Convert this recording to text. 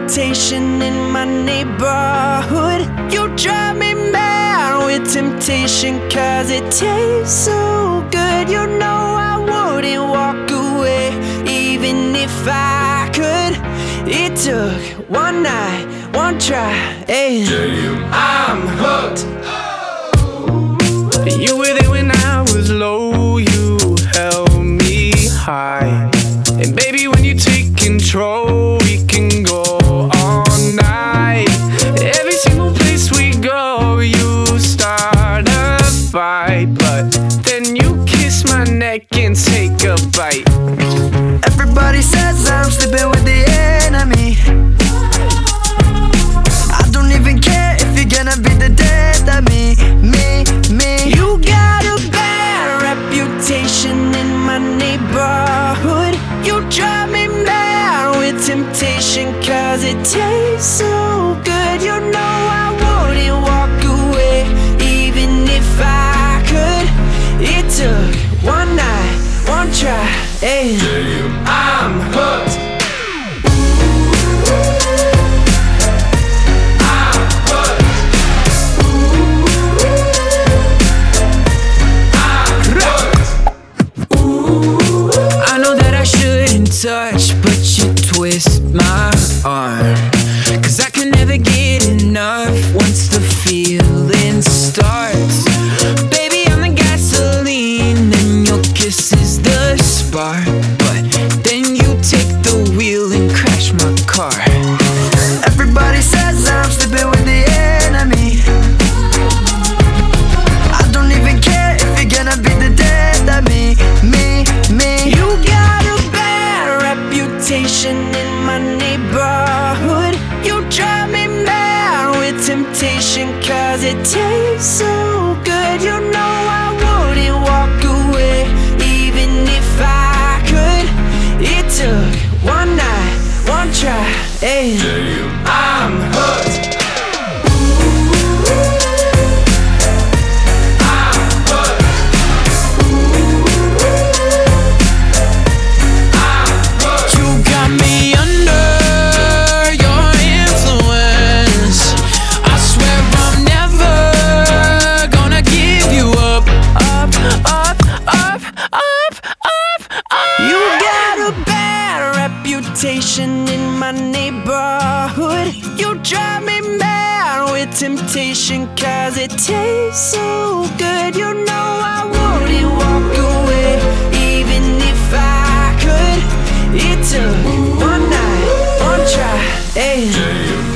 reputation in my neighborhood. You drive me mad with temptation, cause it tastes so good. You know I wouldn't walk away even if I could. It took one night, one try, and I'm hooked. You were there when I was low, you held me high. And baby, when you take control, we can go all night. Every single place we go, you start a fight, but then you kiss my neck and take a bite. Everybody says I'm sleeping with the enemy. I don't even care if you're gonna be the death of me. You got a bad reputation in my neighborhood. You drive me mad with temptation, cause it tastes so good. You know I wouldn't walk away even if I could. It took one night, one try, and I'm hooked. Touch, but you twist my arm, cause I can never get enough once the feeling starts. Baby, I'm the gasoline and your kiss is the spark, but then you take the wheel and crash my car. Everybody says I'm sleeping with the enemy. I don't even care if you're gonna be the death of me. You got a reputation in my neighborhood. You drive me mad with temptation, cause it tastes so good. You know I wouldn't walk away even if I could. It took one night, one try, and I'm hooked. In my neighborhood, you drive me mad with temptation, cause it tastes so good. You know I wouldn't walk away even if I could. It took one night, one try, and